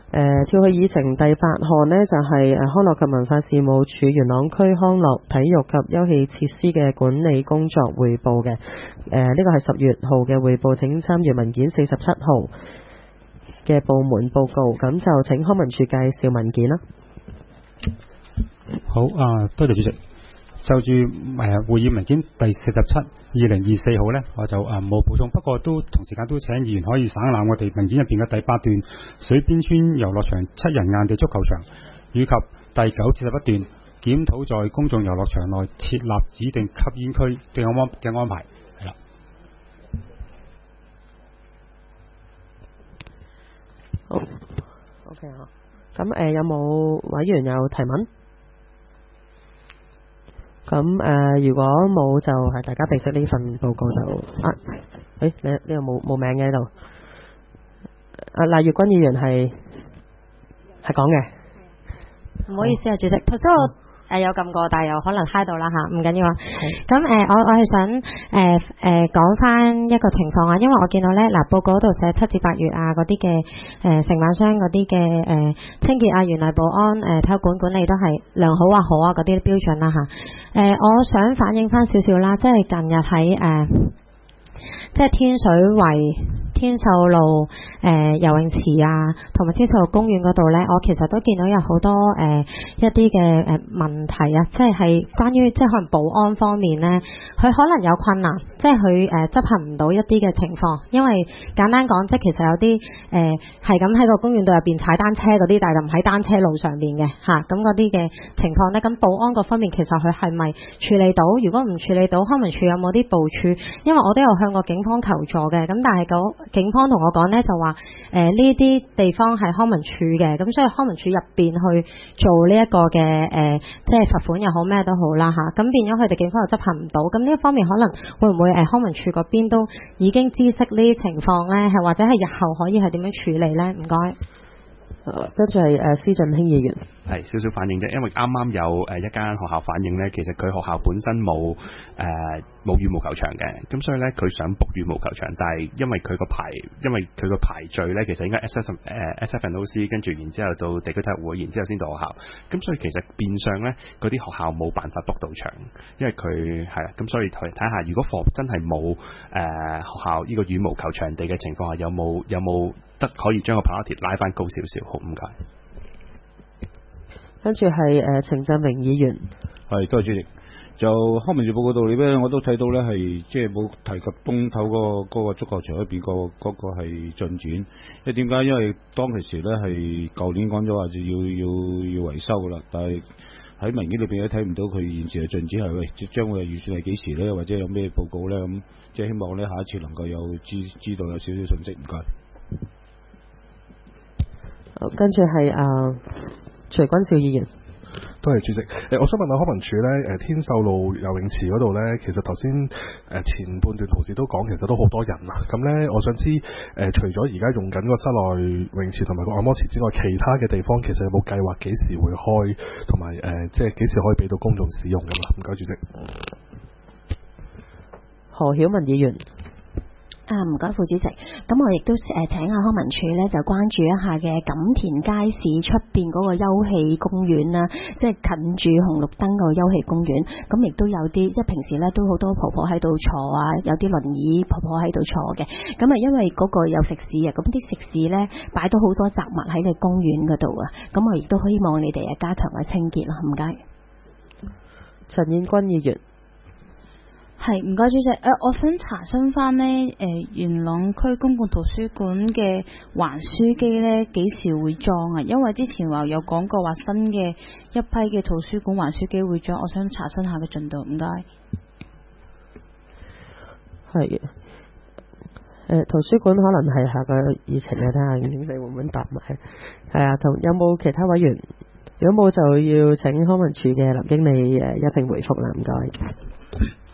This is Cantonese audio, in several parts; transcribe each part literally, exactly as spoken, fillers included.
誒跳去議程第八項呢，就係、是、誒康樂及文化事務署元朗區康樂體育及休憩設施嘅管理工作匯報嘅。誒、呃、呢、這個係十月號嘅匯報，請參閱文件四十七號嘅部門報告。咁就請康文署介紹文件啦。 好啊，多謝主席。就住誒、呃、會議文件第四十七二零二四號呢，我就誒冇補充，不過都同時間都請議員可以省覽我哋文件入邊嘅第八段水邊村遊樂場七人硬地足球場，以及第九至十一段檢討在公眾遊樂場內設立指定吸煙區嘅安嘅安排。係啦。 好 ，OK 啊。咁誒、呃、有冇委員有提問？咁誒、呃，如果冇就係大家備悉呢份報告就啊，誒你呢度冇冇名嘅喺度。啊，賴月君議員係係講嘅。 唔好意思啊，主席，頭先我誒有撳過，但係又可能嗨到啦嚇，唔緊要啊。咁誒、呃，我我係想誒誒講翻一個情況啊，因為我見到咧嗱報告嗰度寫七至八月啊嗰啲嘅誒承辦商嗰啲嘅誒清潔啊、園內保安、誒體育館管理都係良好啊、好啊嗰啲標準啦嚇。誒、呃，我想反映翻少少啦，即係近日喺誒、呃、即係天水圍天秀路誒、呃、游泳池啊，同埋天秀路公園嗰度呢，我其實都見到有好多誒、呃、一啲嘅誒問題啊，即係係關於即係可能保安方面呢，佢可能有困難，即係佢誒執行唔到一啲嘅情況，因為簡單講，即係其實有啲誒係咁喺個公園度入邊踩單車嗰啲，但係就唔喺單車路上邊嘅嚇，咁嗰啲嘅情況呢，咁保安嗰方面其實佢係咪處理到？如果唔處理到，康文署有冇啲部署？因為我都有向過警方求助嘅，咁但係嗰警方同我講呢，就話誒呢啲地方係康文署嘅，咁所以康文署入邊去做呢一個嘅誒、呃，即係罰款又好咩都好啦嚇，咁變咗佢哋警方又執行唔到，咁呢一方面可能會唔會誒、呃、康文署嗰邊都已經知悉呢啲情況呢？係或者係日後可以係點樣處理呢？唔該。 跟住係誒施振興議員。 係少少反應啫，因為啱啱有誒一間學校反映呢，其實佢學校本身冇誒冇羽毛球場嘅，咁所以呢，佢想 book 羽毛球場，但係因為佢個排，因為佢個排序呢，其實應該 S F 誒 S F N O C 跟住然之後到地區體育會，然之後先到學校，咁所以其實變相呢，嗰啲學校冇辦法 book 到場，因為佢係啦，咁所以睇睇下，如果課真係冇誒學校呢個羽毛球場地嘅情況下，有冇有冇得可以將個跑馬鐵拉翻高少少？好，唔該。 跟住係誒程振榮議員。 係，多謝主席。就康文署報告度裏邊，我都睇到咧係即係冇提及東頭嗰個嗰個足球場嗰邊個嗰個係進展。因為點解？因為當其時咧係舊年講咗話就要要要維修噶啦，但係喺文件裏邊咧睇唔到佢現時嘅進展係喂，即將會預算係幾時咧，或者有咩報告咧咁，即係希望咧下一次能夠有知知道有少少信息。唔該。 好，跟住係誒徐君兆議員。 多謝主席。誒，我想問下康文署咧，誒天秀路游泳池嗰度咧，其實頭先誒前半段同事都講，其實都好多人啊。咁咧，我想知誒、呃，除咗而家用緊個室內泳池同埋個按摩池之外，其他嘅地方其實有冇計劃幾時會開，同埋誒，即係幾時可以俾到公眾使用㗎嘛？唔該，主席。 何曉文議員。 啊，唔該，副主席。咁我亦都誒請下康文署咧，就關注一下嘅錦田街市出邊嗰個休憩公園啦，即係近住紅綠燈個休憩公園。咁亦都有啲，即係平時咧都好多婆婆喺度坐啊，有啲輪椅婆婆喺度坐嘅。咁啊，因為嗰個有食肆啊，咁啲食肆咧擺到好多雜物喺你公園嗰度啊。咁我亦都希望你哋啊加強嘅清潔啦，唔該。 陳燕君議員。 係，唔該主席。誒、呃，我想查詢翻呢，誒、呃，元朗區公共圖書館嘅還書機呢幾時會裝啊？因為之前話有講過話新嘅一批嘅圖書館還書機會裝，我想查詢下嘅進度。唔該。係嘅。誒、呃，圖書館可能係下個議程啊，睇下經理會唔會答埋。係啊，同有冇其他委員？如果冇，就要請康文署嘅林經理誒一併回覆啦。唔該。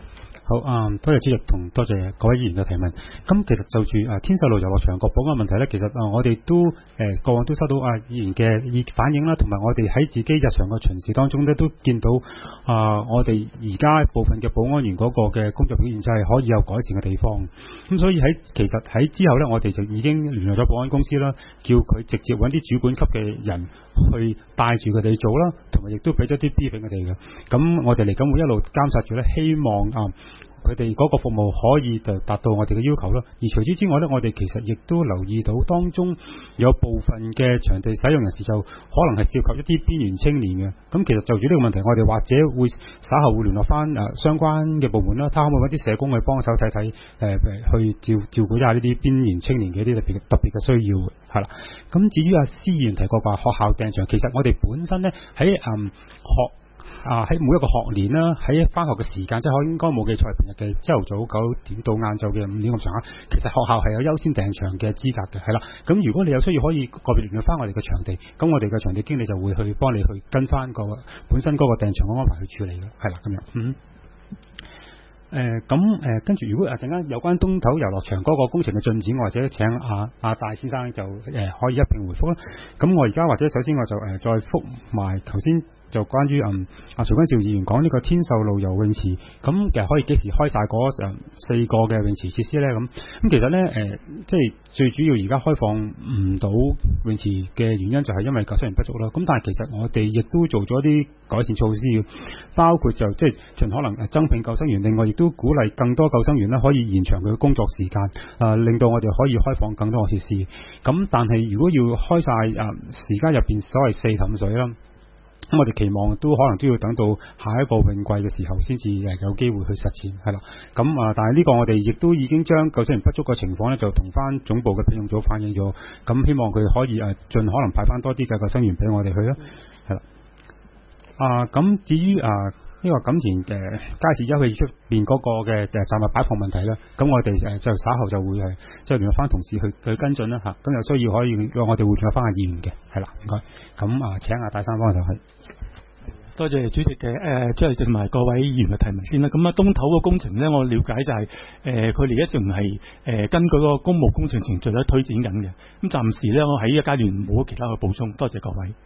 好啊、嗯，多謝主席同多謝各位議員嘅提問。咁其實就住啊天秀路遊樂場個保安問題咧，其實啊我哋都誒、呃、過往都收到啊議員嘅意反映啦，同埋我哋喺自己日常嘅巡視當中咧都見到啊、呃、我哋而家部分嘅保安員嗰個嘅工作表現就係可以有改善嘅地方。咁所以喺其實喺之後咧，我哋就已經聯絡咗保安公司啦，叫佢直接揾啲主管級嘅人去帶住佢哋做啦，同埋亦都俾咗啲 briefing 佢哋嘅。咁我哋嚟緊會一路監察住咧，希望啊佢哋嗰個服務可以就達到我哋嘅要求啦。而除此之外咧，我哋其實亦都留意到當中有部分嘅場地使用人士就可能係涉及一啲邊緣青年嘅。咁其實就住呢個問題，我哋或者會稍後會聯絡翻誒相關嘅部門啦，睇下可唔可以揾啲社工去幫手睇睇誒去照照顧一下呢啲邊緣青年嘅一啲特別特別嘅需要係啦。咁至於阿施議員提過話學校訂場，其實我哋本身咧喺誒學。啊！喺每一個學年啦，喺返學嘅時間，即係我應該冇記錯，平日嘅朝頭早九點到晏晝嘅五點咁上下，其實學校係有優先訂場嘅資格嘅，係啦。咁如果你有需要，可以個別聯絡返我哋嘅場地，咁我哋嘅場地經理就會去幫你去跟返個本身嗰個訂場嘅安排去處理嘅，係啦咁樣。嗯。誒咁誒，跟住如果啊陣間有關東頭遊樂場嗰個工程嘅進展，或者請阿阿戴先生就誒、呃、可以一並回覆啦。咁我而家或者首先我就誒、呃、再覆埋頭先。就關於嗯啊徐君兆議員講呢個天秀路游泳池，咁其實可以幾時開晒嗰誒四個嘅泳池設施咧？咁咁其實咧誒、呃，即係最主要而家開放唔到泳池嘅原因就係因為救生員不足啦。咁但係其實我哋亦都做咗啲改善措施，包括就即係盡可能增聘救生員，另外亦都鼓勵更多救生員咧可以延長佢嘅工作時間，啊、呃、令到我哋可以開放更多嘅設施。咁但係如果要開晒誒、呃、時間入邊所謂四氹水啦。咁我哋期望都可能都要等到下一個泳季嘅時候先至誒有機會去實踐係啦。咁啊，但係呢個我哋亦都已經將救生員不足嘅情況咧，就同翻總部嘅聘用組反映咗。咁希望佢可以誒盡可能派翻多啲嘅救生員俾我哋去啦。係啦。啊，咁至於啊呢個錦田嘅街市休憩出邊嗰個嘅誒雜物擺放問題咧，咁我哋誒就稍後就會係即係聯絡翻同事去去跟進啦嚇。咁有需要可以讓我哋會聯絡翻下議員嘅，係啦，唔該。咁啊請阿戴生幫手去。 多謝主席嘅誒，即係同埋各位議員嘅提問先啦。咁啊，東頭個工程咧，我了解就係、是、誒，佢哋一直唔係誒根據個公務工程程序咧推展緊嘅。咁暫時咧，我喺呢個階段冇其他嘅補充。多謝各位。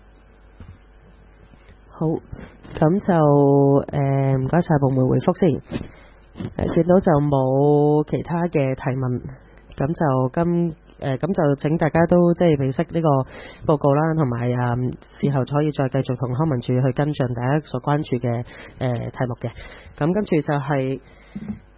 好，咁就誒唔該晒部門回覆先。誒、呃、見到就冇其他嘅提問，咁就今。誒咁、呃、就請大家都即係認識呢個報告啦，同埋啊事後可以再繼續同康文署去跟進大家所關注嘅誒、呃、題目嘅。咁跟住就係、是。